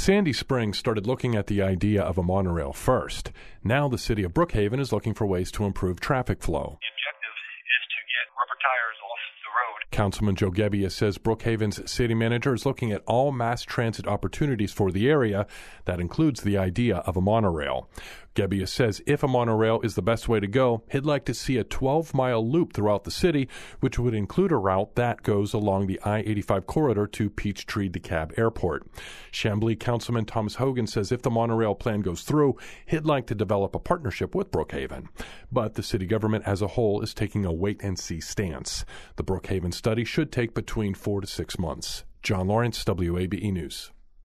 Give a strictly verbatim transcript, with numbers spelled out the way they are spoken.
Sandy Springs started looking at the idea of a monorail first. Now the city of Brookhaven is looking for ways to improve traffic flow. The objective is to get rubber tires off the road. Councilman Joe Gebbia says Brookhaven's city manager is looking at all mass transit opportunities for the area. That includes the idea of a monorail. Gebbia says if a monorail is the best way to go, he'd like to see a twelve-mile loop throughout the city, which would include a route that goes along the I eighty-five corridor to Peachtree-DeKalb Airport. Chamblee Councilman Thomas Hogan says if the monorail plan goes through, he'd like to develop a partnership with Brookhaven. But the city government as a whole is taking a wait-and-see stance. The Brookhaven study should take between four to six months. John Lawrence, W A B E News.